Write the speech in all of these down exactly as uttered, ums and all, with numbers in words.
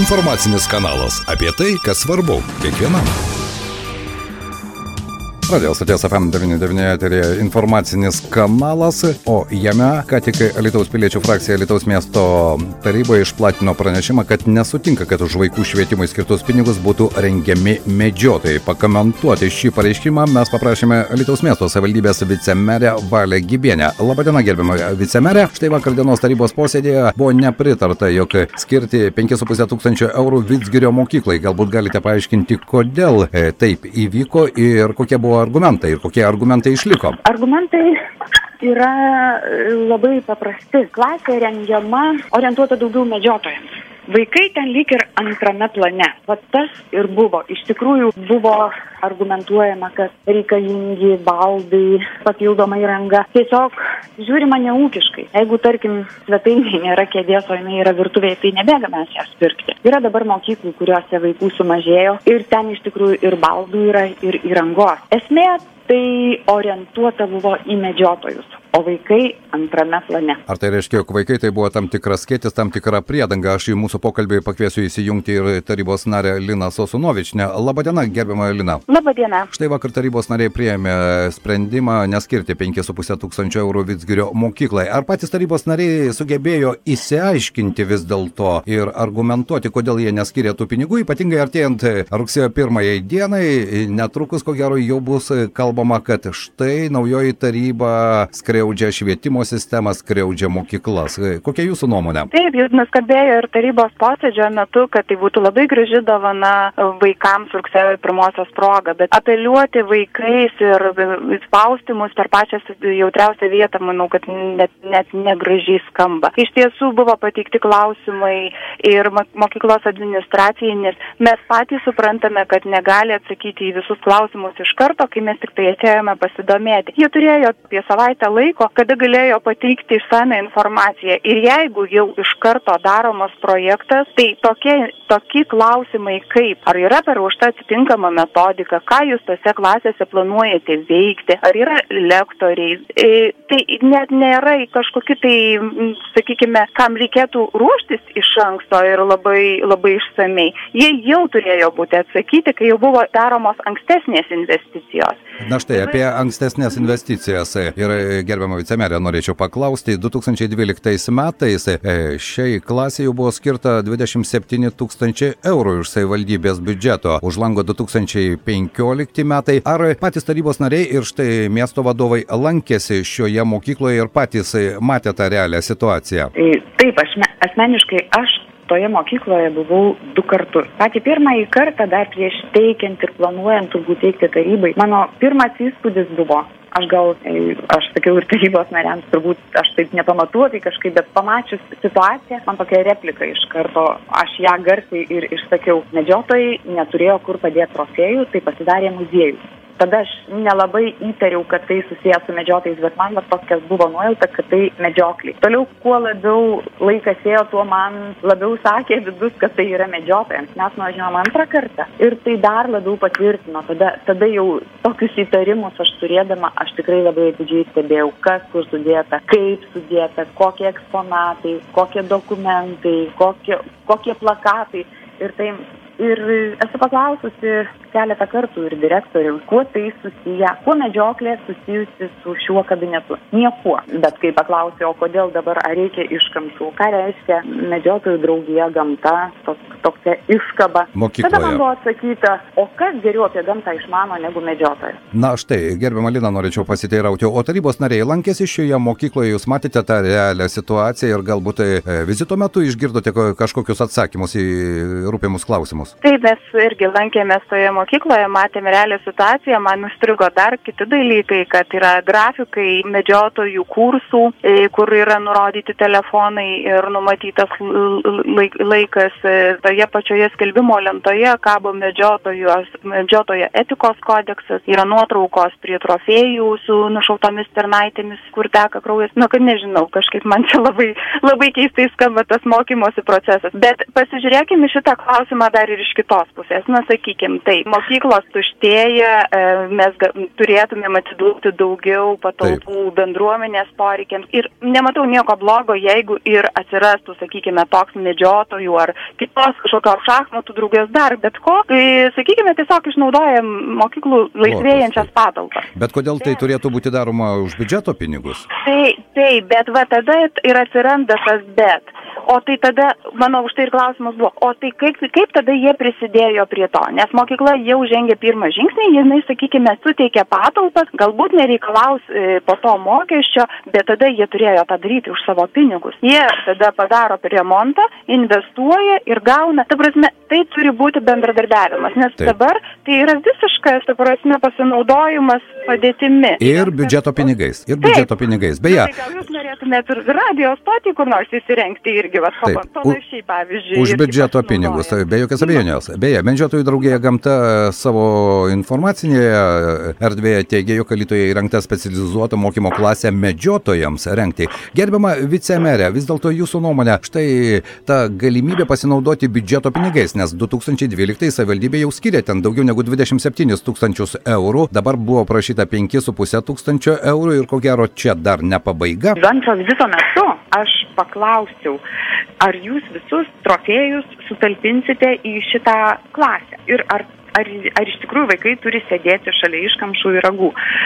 Informacinis kanalas apie tai, kas svarbu kiekvienam. Radio stoties F M devyniasdešimt devyni eteryje informacinis kanalas, o jame ką tik Alytaus piliečių frakcija Alytaus miesto taryboje išplatino pranešimą, kad nesutinka, kad už vaikų švietimui skirtus pinigus būtų rengiami medžiotojai. Pakomentuoti šį pareiškimą mes paprašėme Alytaus miesto savivaldybės vicemerę Valią Gibienę. Labadiena, gerbiama vicemerė. Štai vakar dienos tarybos posėdėje buvo nepritarta, jog skirti penkis su puse tūkstančio eurų Vidzgirio mokyklai. Galbūt galite paaiškinti, kodėl taip įvyko ir kokie buvo argumentai ir kokie argumentai išliko? Argumentai yra labai paprasti. Klasė rengiama orientuota daugiau medžiotojams. Vaikai ten lyg ir antrame plane. Va tas ir buvo. Iš tikrųjų buvo argumentuojama, kad reikalingi baldai, papildoma įranga. Tiesiog žiūrima neūkiškai. Jeigu, tarkim, svetainėje nėra kėdės, o jinai yra virtuvėje, tai nebėga mes jas pirkti. Yra dabar mokyklų, kuriuose vaikų sumažėjo ir ten iš tikrųjų ir baldų yra, ir įrangos. Esmė tai orientuota buvo į medžiotojus, o vaikai antrame plane. Ar tai reiškia, jog vaikai tai buvo tam tikras skėtis, tam tikra priedanga? Aš į mūsų pokalbį pakviesiu įsijungti ir tarybos narę Liną Sosunovičienę. Labadiena, gerbiama Lina. Labadiena. Štai vakar tarybos nariai priėmė sprendimą neskirti penkis su puse tūkstančio eurų Vidzgirio mokyklai. Ar patys tarybos nariai sugebėjo įsiaiškinti vis dėlto ir argumentuoti, kodėl jie neskiria tų pinigų, ypatingai artėjant rugsėjo pirmajai dienai, netrukus ko gero jau bus kalbama, kad štai naujoji taryba skriaudžia švietimo sistemą, skriaudžia mokyklas. Kokia jūsų nuomonė? Taip, jūs nuskambėjo ir tarybos posėdžio metu, kad tai būtų labai graži dovana vaikams rugsėjo pirmosios proga, bet apeliuoti vaikais ir spausti mus per pačią jautriausią vietą, manau, kad net, net negražiai skamba. Iš tiesų buvo pateikti klausimai ir mokyklos administracijai, nes mes patys suprantame, kad negali atsakyti į visus klausimus iš karto, kai mes tik tai atėjome pasidomėti. Jie turėjo apie savaitę laiko, kada galėjo pateikti išsame informaciją. Ir jeigu jau iš karto daromas projektas, tai tokie, tokie klausimai kaip, ar yra paruošta atitinkama metodika, ką jūs tose klasėse planuojate veikti, ar yra lektoriai, e, tai net nėra kažkokie tai, sakykime, kam reikėtų ruoštis iš anksto ir labai, labai išsamei. Jie jau turėjo būti atsakyti, kai jau buvo daromos ankstesnės investicijos. Na štai, apie ankstesnės investicijas ir gerbiamą vicemerę norėčiau paklausti. du tūkstančiai dvyliktais metais šiai klasei jau buvo skirta dvidešimt septyni tūkstančiai eurų iš savivaldybės biudžeto. Už lango du tūkstančiai penkiolikti metai. Ar patys tarybos nariai ir štai miesto vadovai lankėsi šioje mokykloje ir patys matė tą realią situaciją? Taip, aš asmeniškai aš toje mokykloje buvau du kartus. Patį pirmąjį kartą dar prieš teikiant ir planuojant turbūt teikti tarybai, mano pirmas įspūdis buvo, aš gal, aš sakiau ir tarybos nariams, turbūt aš taip nepamatuotai kažkaip, bet pamačius situaciją, man tokia replika iš karto, aš ją garsiai ir išsakiau, medžiotojai neturėjo kur padėti trofėjų, tai pasidarė muziejus. Tada aš nelabai įtariau, kad tai susijęs su medžiotojais, bet man va tokias buvo nuojauta, kad tai medžiokliai. Toliau, kuo labiau laikas ėjo, tuo man labiau sakė vidus, kad tai yra medžiotojams. Mes nuvažiavom antrą kartą ir tai dar labiau patvirtino. Tada, tada jau tokius įtarimus aš turėdama, aš tikrai labai atidžiai stebėjau, kas kur sudėta, kaip sudėta, kokie eksponatai, kokie dokumentai, kokie, kokie plakatai. Ir tai Ir esu paklaususi keletą kartų ir direktorių, kuo tai susiję, kuo medžioklė susijusi su šiuo kabinetu. Niekuo. Bet kai paklausė, o kodėl dabar, ar reikia iškamšų, ką reiškia medžiotojų draugija, gamta, toks, tokia iškaba. Mokykloje. Tada man buvo atsakyta, o kas geriau apie gamtą išmano negu medžiotojas. Na štai, gerbiama Lina, norėčiau pasiteirauti, o tarybos nariai lankėsi šioje mokykloje, jūs matėte tą realią situaciją ir galbūt vizito metu išgirdote kažkokius atsakymus į rūpimus klausimus? Taip, mes irgi lankėmės toje mokykloje, matėme realią situaciją, man užstrigo dar kiti dalykai, kad yra grafikai medžiotojų kursų, kur yra nurodyti telefonai ir numatytas laikas. Toje pačioje skelbimo lentoje kabo medžiotojo etikos kodeksas, yra nuotraukos prie trofėjų su nušautomis ternaitėmis, kur teka kraujas. Nu, kad nežinau, kažkaip man čia labai, labai keistai skamba tas mokymosi procesas. Bet pasižiūrėkime šitą klausimą dar ir iš kitos pusės. Na, sakykime, tai mokyklos tuštėja, mes turėtumėm atiduoti daugiau patalpų Taip. bendruomenės poreikiams. Ir nematau nieko blogo, jeigu ir atsirastų, sakykime, toks medžiotojų ar kitos kažkokios šachmatų draugės dar, bet ko, tai, sakykime, tiesiog išnaudojam mokyklų laisvėjančias patalpas. Bet kodėl tai turėtų būti daroma už biudžeto pinigus? Tai, tai, bet va tada ir atsiranda tas bet. O tai tada, mano už tai ir klausimas buvo, o tai kaip, kaip tada jie prisidėjo prie to? Nes mokykla jau žengė pirmą žingsnį, jinai, sakykime, suteikė patalpas, galbūt nereikalaus e, po to mokesčio, bet tada jie turėjo tą daryti už savo pinigus. Jie tada padaro remontą, investuoja ir gauna. Ta prasme, tai turi būti bendradarbiavimas, nes Taip. dabar tai yra visiškas, ta prasme, pasinaudojimas padėtimi. Ir biudžeto pinigais. Ir biudžeto Taip. pinigais. Beje. Tai gal jūs norėtumėte ir radio stotį kur nors įsirengti irgi, va, panašiai, pavyzdžiui. Už biudžeto pinigus, be jokios abejonės. Beje, Medžiotojų draugija Gamta savo informacinėje erdvėje teigia, jog Alytuje įrengta specializuota mokymo klasė medžiotojams rengti. Gerbiama vicemerė, vis dėlto jūsų nuomonė, štai ta galimybė pasinaudoti biudžeto pinigais, nes du tūkstančiai dvyliktais savivaldybė jau skiria ten daugiau negu dvidešimt septynis tūkstančius eurų, dabar buvo prašyta penkis su puse tūkstančio eurų ir ko gero čia dar ne pabaiga. Antro vizito metu aš paklausiau, ar jūs visus trofėjus sutalpinsite į šitą klasę ir ar Ar, ar iš tikrųjų vaikai turi sėdėti šalia iškamšų ir ragų?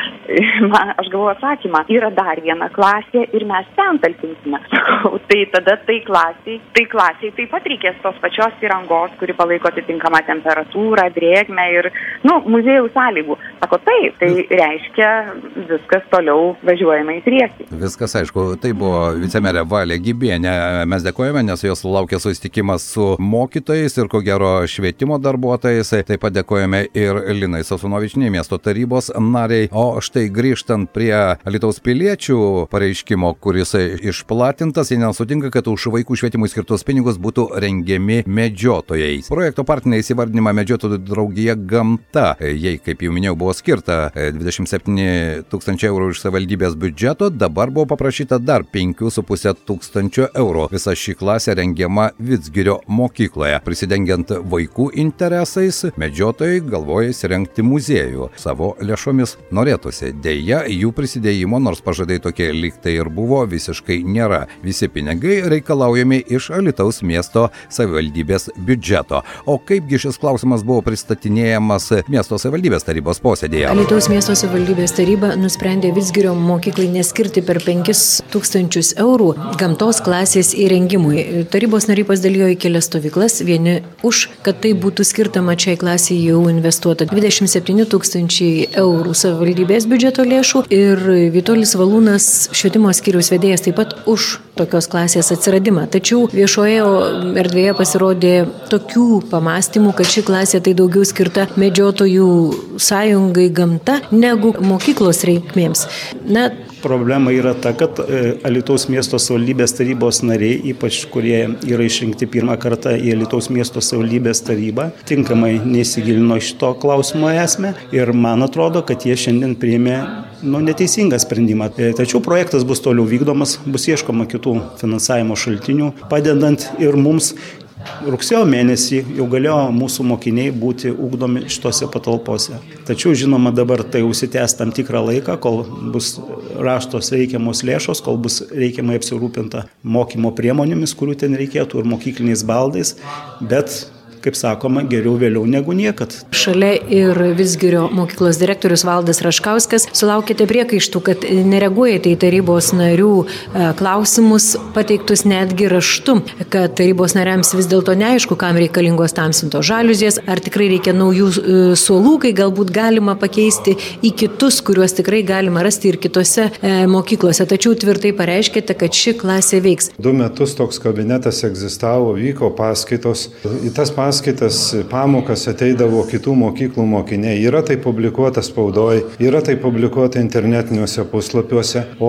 Man, aš gavau atsakymą, yra dar viena klasė ir mes ten talpinsime. Tai tada tai klasiai, tai klasiai taip pat reikės tos pačios įrangos, kuri palaiko atitinkamą temperatūrą, drėgmę ir, nu, muziejų sąlygų. Sako, taip, tai reiškia viskas toliau važiuojama į priekį. Viskas aišku, tai buvo vicemerė Valė Gibienė. Mes dėkojame, nes jos laukia susitikimas su mokytojais ir ko gero švietimo darbuotojais. Taip pat dėkojame ir Linai Sasunovičienei, miesto tarybos nariai. O štai grįžtant prie Alytaus piliečių pareiškimo, kuris išplatintas, jie nesutinka, kad už vaikų švietimui skirtus pinigus būtų rengiami medžiotojais. Projekto partneriais įvardinima Medžiotojų draugija Gamta. Jei, kaip jau minėjau, buvo skirta dvidešimt septyni tūkstančiai eurų iš savivaldybės biudžeto, dabar buvo paprašyta dar penki su puse tūkstančio eurų. Visa ši klasė rengiama Vidzgirio mokykloje. Prisidengiant vaikų interesais, medžiotojai galvoja įsirengti muziejų. Savo lėšomis norėtųsi. Deja, jų prisidėjimo, nors pažadai tokie lyg tai ir buvo, visiškai nėra. Visi pinigai reikalaujami iš Alytaus miesto savivaldybės biudžeto. O kaipgi šis klausimas buvo pristatinėjamas miesto savivaldybės tarybos posėdėje? Alytaus miesto savivaldybės taryba nusprendė Vidzgirio mokyklai neskirti per penkis tūkstančius eurų gamtos klasės įrengimui. Tarybos nariai pasidalijo į kelias stovyklas. Vieni už, kad tai būtų skirta mačiai klasė jau investuota dvidešimt septyni tūkstančiai eurų savivaldybės biudžeto lėšų ir Vitolis Valūnas, švietimo skyriaus vedėjas, taip pat už tokios klasės atsiradimą. Tačiau viešoje erdvėje pasirodė tokių pamastymų, kad ši klasė tai daugiau skirta medžiotojų sąjungai Gamta negu mokyklos reikmėms. Na, Problema yra ta, kad Alytaus miesto savivaldybės tarybos nariai, ypač kurie yra išrinkti pirmą kartą į Alytaus miesto savivaldybės tarybą, tinkamai neįsigilino šito klausimo esmę ir man atrodo, kad jie šiandien priėmė nu, neteisingą sprendimą. Tačiau projektas bus toliau vykdomas, bus ieškoma kitų finansavimo šaltinių, padedant ir mums. Rugsėjo mėnesį jau galėjo mūsų mokiniai būti ugdomi šitose patalpose. Tačiau, žinoma, dabar tai užsitęs tam tikrą laiką, kol bus raštos reikiamos lėšos, kol bus reikiamai apsirūpinta mokymo priemonėmis, kurių ten reikėtų, ir mokykliniais baldais, bet kaip sakoma, geriau vėliau negu niekad. Šalia ir Vidzgirio mokyklos direktorius Valdas Raškauskas, sulaukėte priekaištų, kad nereaguojate į tarybos narių klausimus pateiktus netgi raštu, kad tarybos nariams vis dėlto neaišku, kam reikalingos tamsintos žaliuzės, ar tikrai reikia naujų suolų, kai galbūt galima pakeisti į kitus, kuriuos tikrai galima rasti ir kitose mokyklose. Tačiau tvirtai pareiškėte, kad ši klasė veiks. Du metus toks kabinetas egzistavo, vyko paskaitos. Į tas paskaitas Paskaitas, pamokas ateidavo kitų mokyklų mokiniai. Yra tai publikuota spaudoje, yra tai publikuota internetiniuose puslapiuose. O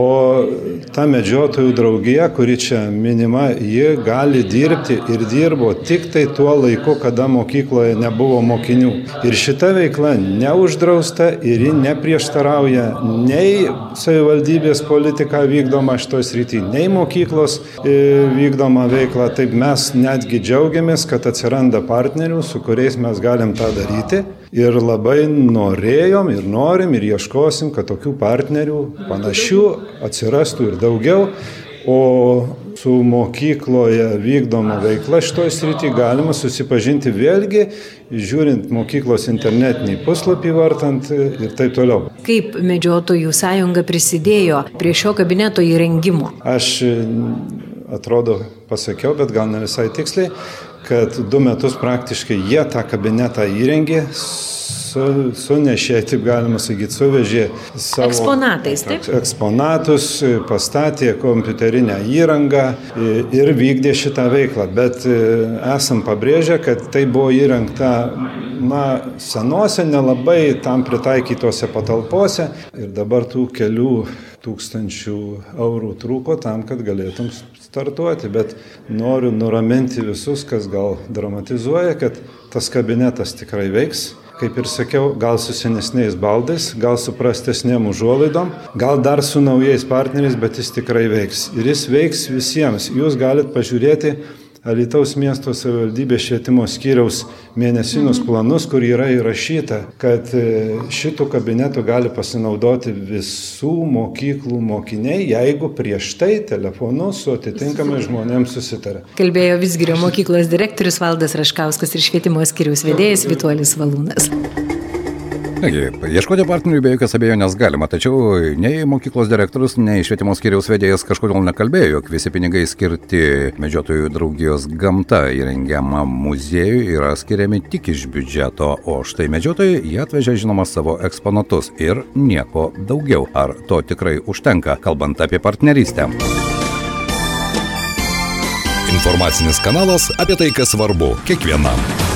ta medžiotojų draugija, kuri čia minima, ji gali dirbti ir dirbo tik tai tuo laiku, kada mokykloje nebuvo mokinių. Ir šita veikla neuždrausta ir ji neprieštarauja nei savivaldybės politika vykdoma šitos srity, nei mokyklos vykdoma veikla. Taip mes netgi džiaugiamės, kad atsiranda partnerių, su kuriais mes galim tą daryti ir labai norėjom ir norim ir ieškosim, kad tokių partnerių panašių atsirastų ir daugiau. O su mokykloje vykdoma veikla šitoj srity galima susipažinti vėlgi, žiūrint mokyklos internetinį puslapį vartant ir taip toliau. Kaip Medžiotojų sąjunga prisidėjo prie šio kabineto įrengimo? Aš atrodo pasakiau, bet gal ne visai tiksliai, kad du metus praktiškai jie tą kabinetą įrengė, su, sunešė, taip galima sakyti, suvežė savo eksponatais, taip? Eksponatus, pastatė kompiuterinę įrangą ir vykdė šitą veiklą. Bet esam pabrėžę, kad tai buvo įrengta na, senose, nelabai tam pritaikytose patalpose ir dabar tų kelių tūkstančių eurų trūko tam, kad galėtum startuoti, bet noriu nuraminti visus, kas gal dramatizuoja, kad tas kabinetas tikrai veiks. Kaip ir sakiau, gal su senesniais baldais, gal su prastesnėm užuolaidom, gal dar su naujais partneriais, bet jis tikrai veiks. Ir jis veiks visiems. Jūs galite pažiūrėti Alytaus miesto savivaldybės švietimo skyriaus mėnesinius planus, kur yra įrašyta, kad šitų kabinetų gali pasinaudoti visų mokyklų mokiniai, jeigu prieš tai telefonu su atitinkamai žmonėms susitarė. Kalbėjo Vidzgirio mokyklos direktorius Valdas Raškauskas ir švietimo skyriaus vedėjas Vituolis Valūnas. Taigi, ieškoti partnerių be jokios abejonės galima, tačiau nei mokyklos direktorius, nei švietimo skyriaus vedėjas kažkodėl nekalbėjo, jog visi pinigai skirti Medžiotojų draugijos gamta įrengiamam muziejui yra skiriami tik iš biudžeto, o štai medžiotojai jie atvežė žinoma savo eksponatus ir nieko daugiau. Ar to tikrai užtenka, kalbant apie partnerystę? Informacinis kanalas apie tai, kas svarbu kiekvienam.